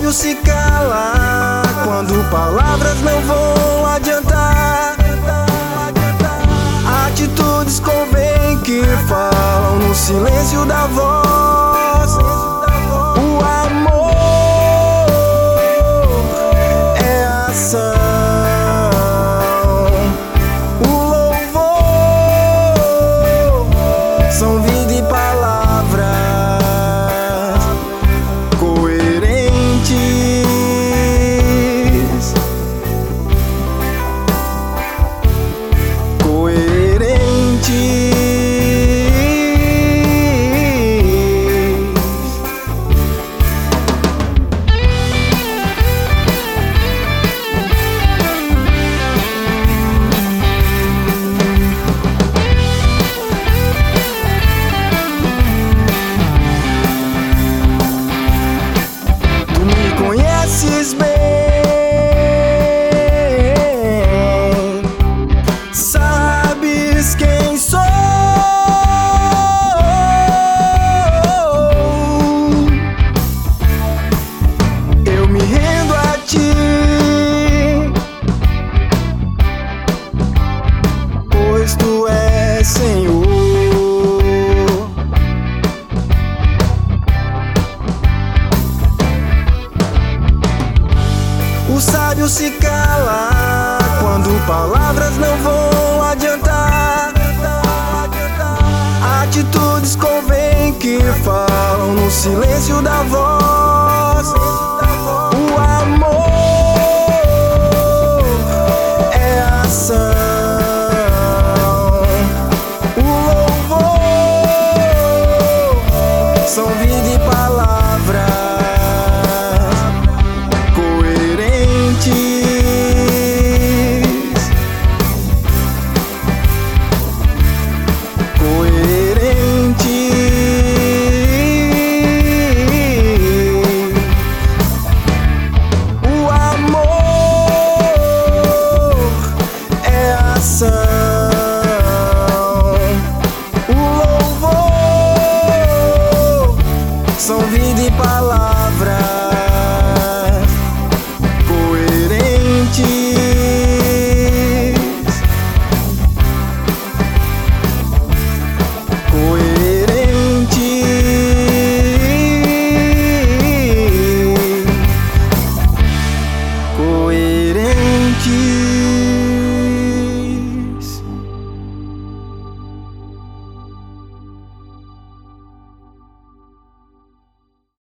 sábio se cala quando palavras não vão adiantar. Atitudes convém que falam no silêncio da voz. O amor é ação, o louvor são vida e palavras coerentes. Conheces bem, sabes quem sou. Eu me rendo a ti, pois tu és Senhor. O sábio se cala quando palavras não vão adiantar. Atitudes convém que falam no silêncio da voz. O amor é ação, o louvor são vida e palavras o louvor são vida e palavras